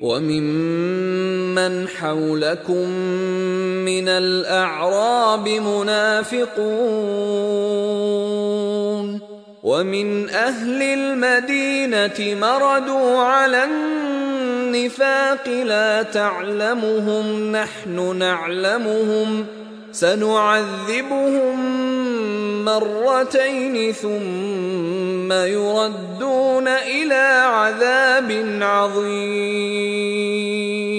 وممن حولكم من الأعراب منافقون ومن أهل المدينة مردوا على النفاق لا تعلمهم نحن نعلمهم سنعذبهم مرتين ثم يردون إلى عذاب عظيم